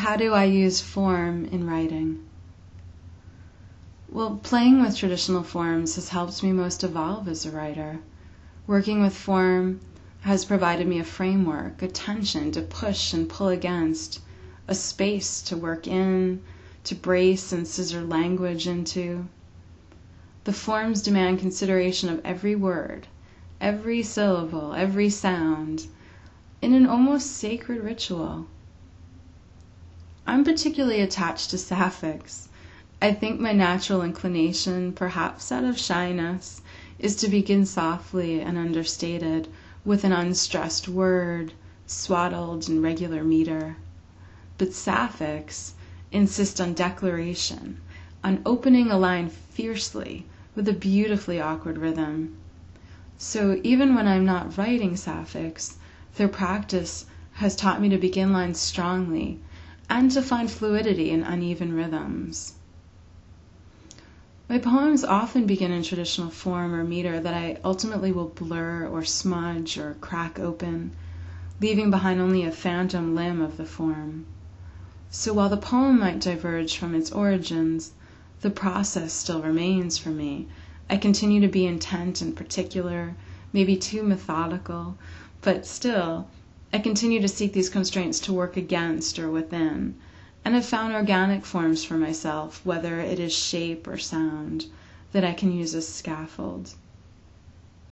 How do I use form in writing? Well, playing with traditional forms has helped me most evolve as a writer. Working with form has provided me a framework, a tension to push and pull against, a space to work in, to brace and scissor language into. The forms demand consideration of every word, every syllable, every sound, in an almost sacred ritual. I'm particularly attached to sapphics. I think my natural inclination, perhaps out of shyness, is to begin softly and understated, with an unstressed word, swaddled in regular meter. But sapphics insist on declaration, on opening a line fiercely with a beautifully awkward rhythm. So even when I'm not writing sapphics, their practice has taught me to begin lines strongly and to find fluidity in uneven rhythms. My poems often begin in traditional form or meter that I ultimately will blur or smudge or crack open, leaving behind only a phantom limb of the form. So while the poem might diverge from its origins, the process still remains for me. I continue to be intent and particular, maybe too methodical, but still, I continue to seek these constraints to work against or within, and have found organic forms for myself, whether it is shape or sound, that I can use as scaffold.